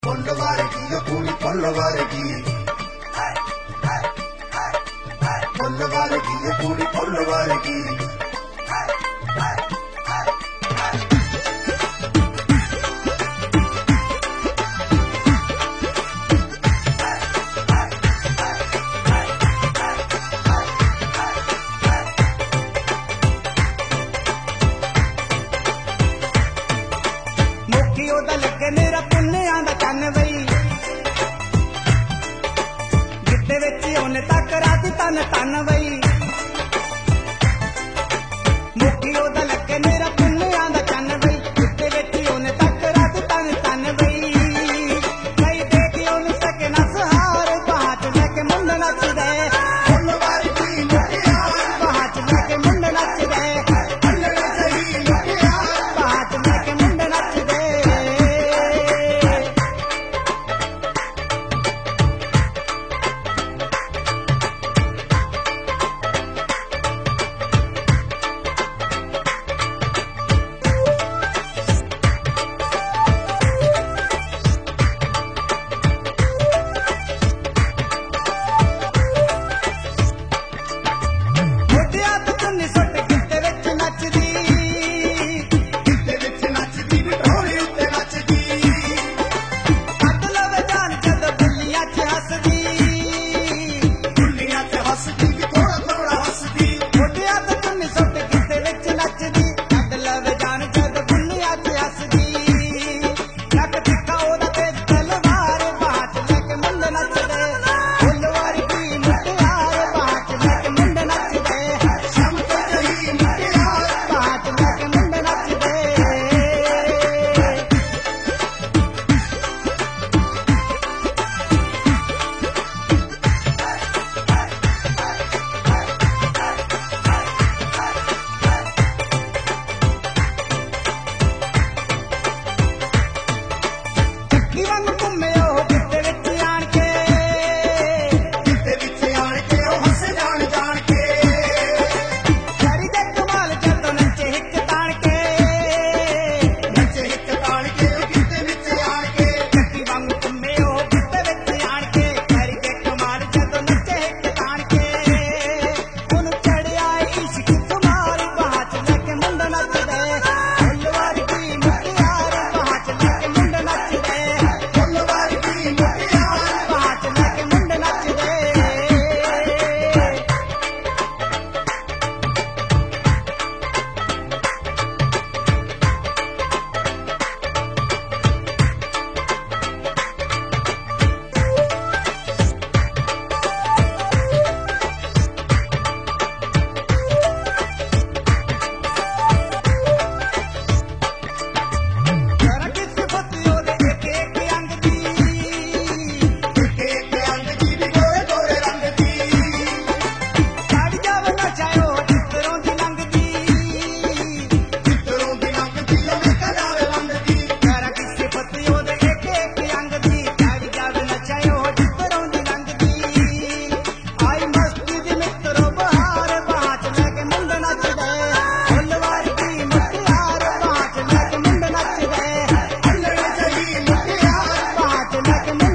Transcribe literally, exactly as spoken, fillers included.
Polvargi, puri polvargi. Polvargi, puri polvargi. मुखी ओदा लगे मेरा पुन्निया दा चन्न बई गिद्दे विच ओने तक रात तन तन बई मुखी ओदा लगे मेरा पुन्निया दा चन्न बई गिद्दे विच ओने तक रात तन तन बई कई देखी ओने सके ना सहार बात लेके मुंड नच दे Polvargi, mukhya. बात लेके मुंड नच दे Allade sahi mukhya. बात लेके मुंड नच दे ਮੁੱਢਿਆਂ ਤੋਂ ਚੁੰਨੀ ਸੁੱਟ ਗਿੱਧੇ ਵਿੱਚ ਨੱਚਦੀ Gitte vich nachdi, dholi utte nachdi. ਕੱਢ ਲਵੇ ਜਾਨ ਜਦ ਬੁੱਲੀਆਂ 'ਚ ਹੱਸਦੀ Dulliyan te hasdi, thoda thoda hasdi. ਮੁੱਢਿਆਂ ਤੋਂ ਚੁੰਨੀ ਸੁੱਟ ਗਿੱਧੇ ਵਿੱਚ ਨੱਚਦੀ ਕੱਢ ਲਵੇ ਜਾਨ ਜਦ ਬੁੱਲੀਆਂ 'ਚ ਹੱਸਦੀ ਨੱਕ ਟਿੱਕਾ ਉਹਦਾ ਤੇ ਤਲਵਾਰ ਬਾਤ ਲੈ ਕੇ ਮੁੰਡ ਨੱਚਦੇ ਫੁੱਲਵਾਰੀ ਦੀ ਮੁਟਿਆਰ ਬਾਤ ਲੈ ਕੇ ਮੁੰਡ ਨੱਚਦੇ Sham te jahi mukhya. ਬਾਤ ਲੈ ਕੇ ਮੁੰਡ ਨੱਚਦੇ ਚੱਕੀ ਵਾਂਗ ਘੁੰਮੇ ਉਹ ਗਿੱਧੇ ਵਿੱਚ ਆਣ ਕੇ Gitte vich aan ke oh has jaan jaan ke. ਕਰੀ ਦੇ ਕਮਾਲ ਜਦੋਂ ਨੱਚੇ ਹਿੱਕ ਤਾਣ ਕੇ Nache hik taan ke, gitte vich aan ke. ਚੱਕੀ ਵਾਂਗ ਘੁੰਮੇ ਉਹ ਗਿੱਧੇ ਵਿੱਚ ਆਣ ਕੇ ਕਰੀ ਦੇ ਕਮਾਲ ਜਦੋਂ ਨੱਚੇ ਹਿੱਕ ਤਾਣ ਕੇ ਉਹਨੂੰ ਚੜਿਆ ਇਸ਼ਕ ਤੁਮਾਰ ਬਾਤ ਲੈ ਕੇ ਮੁੰਡ ਨੱਚਦੇ ਫੁੱਲਵਾਰੀ ਦੀ ਮੁਟਿਆਰ ਬਾਤ ਲੈ ਕੇ ਮੁੰਡ ਨੱਚਦੇ Polvargi, mukhya. ਬਾਤ ਲੈ ਕੇ ਮੁੰਡ ਨੱਚਦੇ ਕਰਾਂ ਕਿਸੇ ਫਤੀ ਉਹਦੇ ਇੱਕ ਇੱਕ ਅੰਗ ਦੀ Ke ke ang di di gore gore rang di. ਛੱਡ ਜਾਵੇ ਨਾ ਚਾਹੋ ਜਿੱਤਰੋਂ ਦੀ ਲੰਘਦੀ Chitron di nang di lo me kadave rang di. ਕਰਾਂ ਕਿਸੇ ਫਤੀ ਉਹਦੇ ਇੱਕ ਇੱਕ ਅੰਗ ਦੀ ਛੱਡ ਜਾਵੇ ਨਾ ਚਾਹੋ ਜਿੱਤਰੋਂ ਦੀ ਲੰਘਦੀ ਆਈ ਮਸਤੀ ਦੀ ਮਿੱਤਰੋ ਬਹਾਰ ਬਾਤ ਲੈ ਕੇ ਮੁੰਡ ਨੱਚਦੇ ਫੁੱਲਵਾਰੀ ਦੀ ਮੁਟਿਆਰ ਬਾਤ ਲੈ ਕੇ ਮੁੰਡ ਨੱਚਦੇ Allade sahi mukhya. ਬਾਤ ਲੈ ਕੇ ਮੁੰਡ